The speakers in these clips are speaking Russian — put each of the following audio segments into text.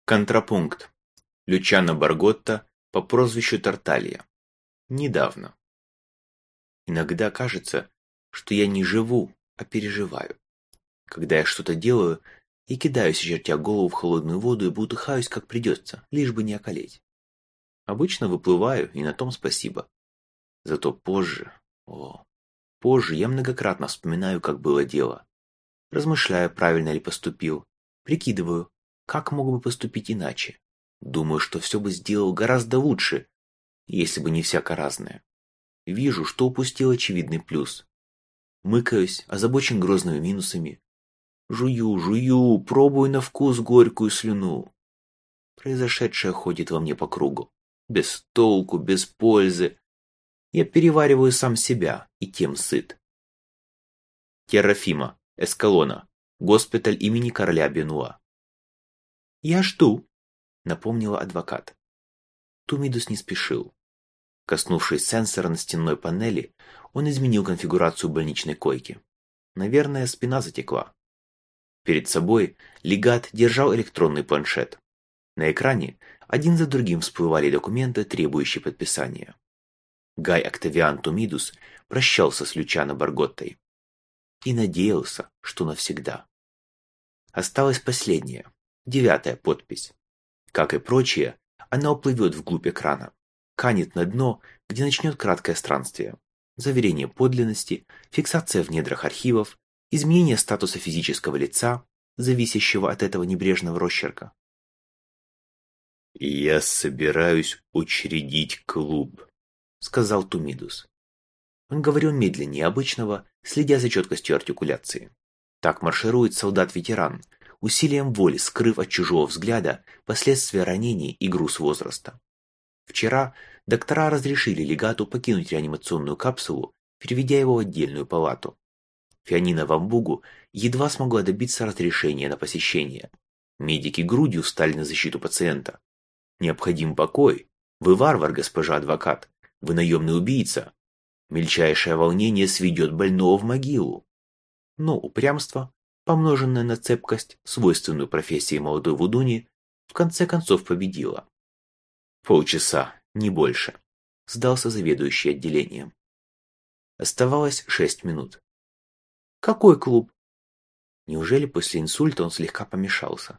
Контрапункт. Лючано Барготта по прозвищу Тарталья. Недавно. Иногда кажется, что я не живу, а переживаю. Когда я что-то делаю, я кидаюсь, чертя голову в холодную воду и бултыхаюсь, как придется, лишь бы не околеть. Обычно выплываю, и на том спасибо. Зато позже, позже я многократно вспоминаю, как было дело. Размышляю, правильно ли поступил. Прикидываю, как мог бы поступить иначе. Думаю, что все бы сделал гораздо лучше, если бы не всяко разное. Вижу, что упустил очевидный плюс. Мыкаюсь, озабочен грозными минусами. Жую, пробую на вкус горькую слюну. Произошедшее ходит во мне по кругу. Без толку, без пользы. Я перевариваю сам себя и тем сыт. Террафима, Эскалона, госпиталь имени короля Бенуа. «Я жду», — напомнила адвокат. Тумидус не спешил. Коснувшись сенсора на стенной панели, он изменил конфигурацию больничной койки. Наверное, спина затекла. Перед собой легат держал электронный планшет. На экране один за другим всплывали документы, требующие подписания. Гай Октавиан Тумидус прощался с Лючано Барготтой. И надеялся, что навсегда. Осталась последняя, 9-я подпись. Как и прочие, она уплывет вглубь экрана, канет на дно, где начнет краткое странствие. Заверение подлинности, фиксация в недрах архивов, изменение статуса физического лица, зависящего от этого небрежного росчерка. «Я собираюсь учредить клуб», — сказал Тумидус. Он говорил медленнее обычного, следя за четкостью артикуляции. Так марширует солдат-ветеран, усилием воли скрыв от чужого взгляда последствия ранений и груз возраста. Вчера доктора разрешили легату покинуть реанимационную капсулу, переведя его в отдельную палату. Фианина Вамбугу едва смогла добиться разрешения на посещение. Медики грудью встали на защиту пациента. Необходим покой. Вы варвар, госпожа адвокат. Вы наемный убийца. Мельчайшее волнение сведет больного в могилу. Но упрямство, помноженное на цепкость, свойственную профессии молодой вудуни, в конце концов победило. Полчаса, не больше. Сдался заведующий отделением. Оставалось 6 минут. Какой клуб? Неужели после инсульта он слегка помешался?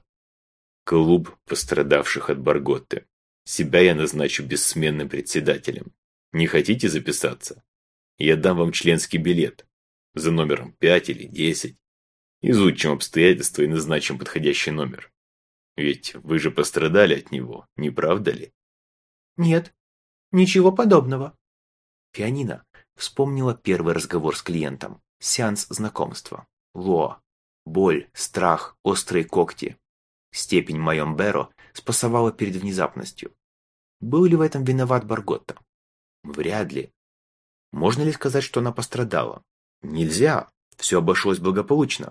Клуб пострадавших от Барготты. Себя я назначу бессменным председателем. Не хотите записаться? Я дам вам членский билет. За номером 5 или 10. Изучим обстоятельства и назначим подходящий номер. Ведь вы же пострадали от него, не правда ли? Нет, ничего подобного. Пианино вспомнила первый разговор с клиентом. Сеанс знакомства. Лоа. Боль, страх, острые когти. Степень Майомберо спасовала перед внезапностью. Был ли в этом виноват Барготта? Вряд ли. Можно ли сказать, что она пострадала? Нельзя. Все обошлось благополучно.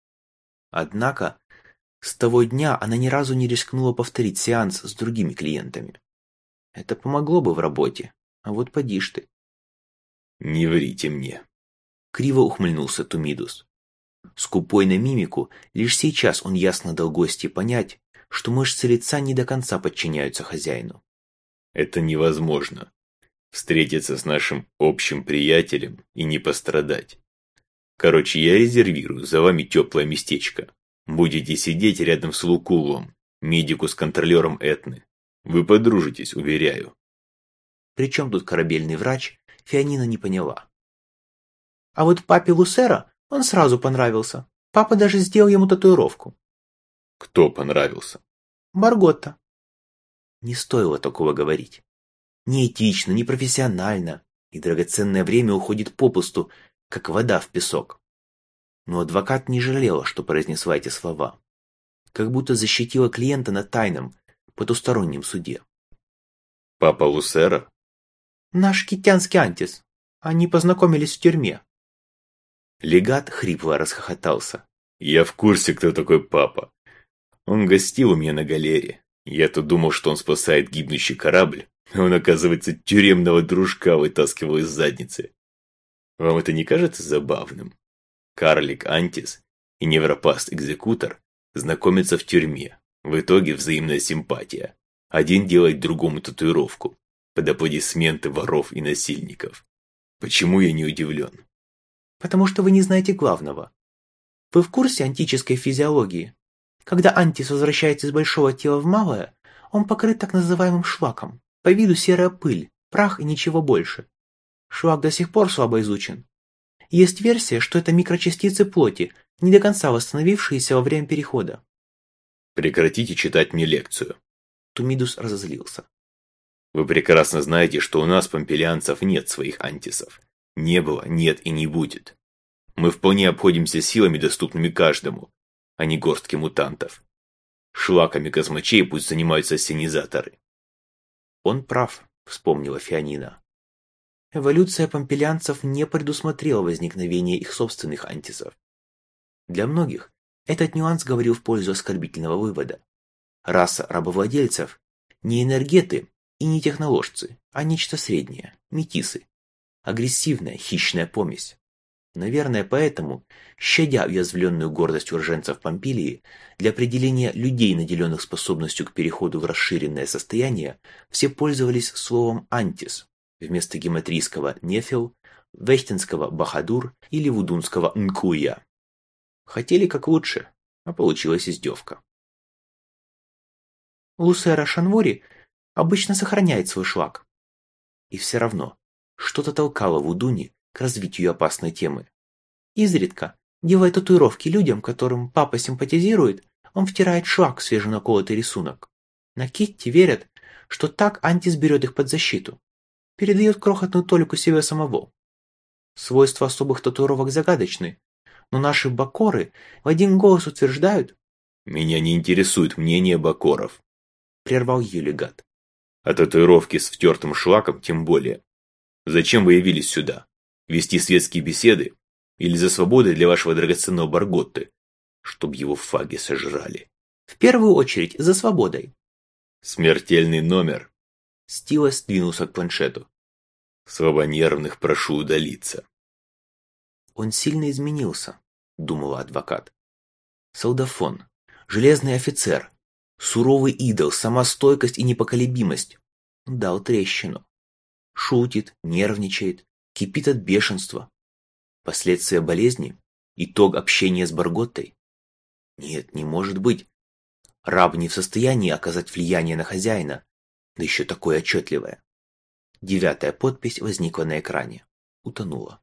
Однако, с того дня она ни разу не рискнула повторить сеанс с другими клиентами. Это помогло бы в работе, а вот поди ж ты. Не врите мне. Криво ухмыльнулся Тумидус. Скупой на мимику, лишь сейчас он ясно дал гостье понять, что мышцы лица не до конца подчиняются хозяину. Это невозможно. Встретиться с нашим общим приятелем и не пострадать. Короче, я резервирую за вами теплое местечко. Будете сидеть рядом с Лукулом, медику с контролером Этны. Вы подружитесь, уверяю. Причем тут корабельный врач, Фианина не поняла. А вот папе Лусера он сразу понравился. Папа даже сделал ему татуировку. Кто понравился? Барготта. Не стоило такого говорить. Неэтично, непрофессионально, и драгоценное время уходит попусту, как вода в песок. Но адвокат не жалела, что произнесла эти слова. Как будто защитила клиента на тайном, потустороннем суде. Папа Лусера? Наш китянский антис. Они познакомились в тюрьме. Легат хрипло расхохотался. Я в курсе, кто такой папа. Он гостил у меня на галере. Я-то думал, что он спасает гибнущий корабль, а он, оказывается, тюремного дружка вытаскивал из задницы. Вам это не кажется забавным? Карлик Антис и невропаст-экзекутор знакомятся в тюрьме. В итоге взаимная симпатия. Один делает другому татуировку. Под аплодисменты воров и насильников. Почему я не удивлен? Потому что вы не знаете главного. Вы в курсе антической физиологии? Когда антис возвращается из большого тела в малое, он покрыт так называемым шлаком. По виду серая пыль, прах и ничего больше. Шлак до сих пор слабо изучен. Есть версия, что это микрочастицы плоти, не до конца восстановившиеся во время перехода. Прекратите читать мне лекцию. Тумидус разозлился. Вы прекрасно знаете, что у нас, помпелианцев, нет своих антисов. Не было, нет и не будет. Мы вполне обходимся силами, доступными каждому, а не горстке мутантов. Шлаками космачей пусть занимаются ассенизаторы. Он прав, вспомнила Фианина. Эволюция помпелианцев не предусмотрела возникновение их собственных антисов. Для многих этот нюанс говорил в пользу оскорбительного вывода. Раса рабовладельцев не энергеты и не техноложцы, а нечто среднее, метисы. Агрессивная, хищная помесь. Наверное, поэтому, щадя уязвленную гордость уроженцев Помпилии, для определения людей, наделенных способностью к переходу в расширенное состояние, все пользовались словом «антис» вместо гематрийского «нефил», вехтинского «бахадур» или вудунского «нкуя». Хотели как лучше, а получилась издевка. Лусера Шанвори обычно сохраняет свой шлак. И все равно, что-то толкало Вудуни к развитию опасной темы. Изредка, делая татуировки людям, которым папа симпатизирует, он втирает шлак в свеженаколотый рисунок. На Китти верят, что так антис берет их под защиту. Передает крохотную толику себя самого. Свойства особых татуировок загадочны, но наши бакоры в один голос утверждают... «Меня не интересует мнение бакоров», — прервал ее легат. «А татуировки с втертым шлаком тем более. Зачем вы явились сюда? Вести светские беседы? Или за свободой для вашего драгоценного Барготты? Чтоб его фаги сожрали». В первую очередь за свободой. Смертельный номер. Стила сдвинулся к планшету. Слабонервных прошу удалиться. Он сильно изменился, думала адвокат. Солдафон, железный офицер, суровый идол, сама стойкость и непоколебимость. Дал трещину. Шутит, нервничает, кипит от бешенства. Последствия болезни? Итог общения с Барготтой? Нет, не может быть. Раб не в состоянии оказать влияние на хозяина, да еще такое отчетливое. 9-я подпись возникла на экране. Утонула.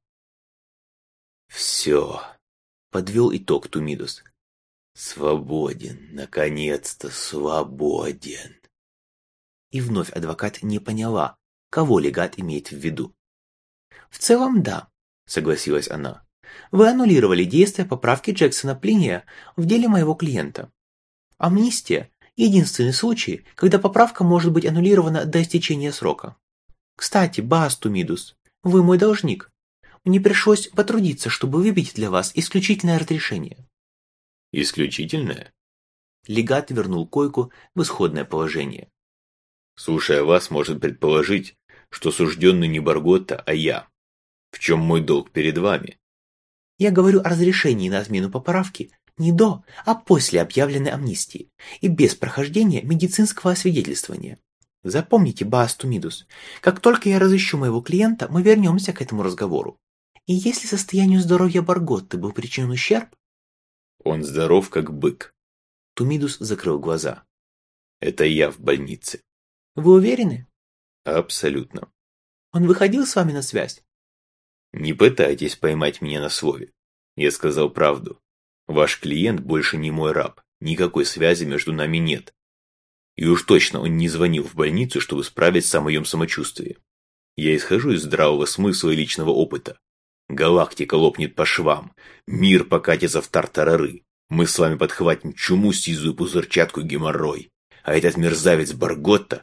«Все», — подвел итог Тумидус. «Свободен, наконец-то свободен». И вновь адвокат не поняла, кого легат имеет в виду. «В целом, да», — согласилась она. «Вы аннулировали действие поправки Джексона Плиния в деле моего клиента. Амнистия – единственный случай, когда поправка может быть аннулирована до истечения срока. Кстати, Баас Тумидус, вы мой должник. Мне пришлось потрудиться, чтобы выбить для вас исключительное разрешение». «Исключительное?» Легат вернул койку в исходное положение. «Слушая вас, может предположить, что сужденный не Барготта, а я. В чем мой долг перед вами?» «Я говорю о разрешении на отмену поправки не до, а после объявленной амнистии и без прохождения медицинского освидетельствования. Запомните, Баас Тумидус, как только я разыщу моего клиента, мы вернемся к этому разговору. И если состоянию здоровья Барготты был причинен ущерб...» «Он здоров, как бык». Тумидус закрыл глаза. «Это я в больнице». «Вы уверены?» «Абсолютно». «Он выходил с вами на связь?» «Не пытайтесь поймать меня на слове. Я сказал правду. Ваш клиент больше не мой раб. Никакой связи между нами нет. И уж точно он не звонил в больницу, чтобы справиться о моем самочувствии. Я исхожу из здравого смысла и личного опыта. Галактика лопнет по швам. Мир покатится в тартарары. Мы с вами подхватим чуму, сизую пузырчатку, геморрой. А этот мерзавец Барготта...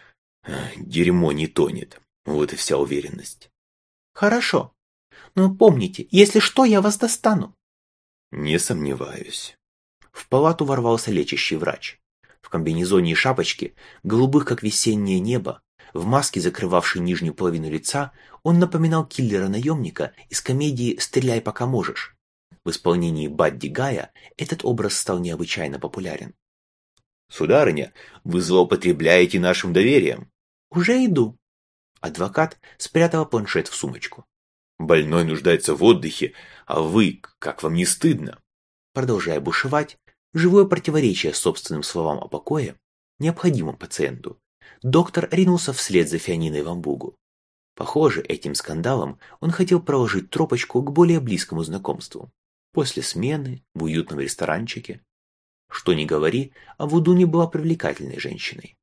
Дерьмо не тонет. Вот и вся уверенность». «Хорошо. Но помните, если что, я вас достану». «Не сомневаюсь». В палату ворвался лечащий врач. В комбинезоне и шапочке, голубых, как весеннее небо, в маске, закрывавшей нижнюю половину лица, он напоминал киллера-наемника из комедии «Стреляй, пока можешь». В исполнении Бадди Гая этот образ стал необычайно популярен. Сударыня, вы злоупотребляете нашим доверием. Уже иду. Адвокат спрятала планшет в сумочку. Больной нуждается в отдыхе, а вы, как вам не стыдно? Продолжая бушевать, живое противоречие собственным словам о покое, необходимом пациенту, доктор ринулся вслед за Фианиной в Амбугу. Похоже, этим скандалом он хотел проложить тропочку к более близкому знакомству. После смены, в уютном ресторанчике. Что ни говори, а Вудуни была привлекательной женщиной.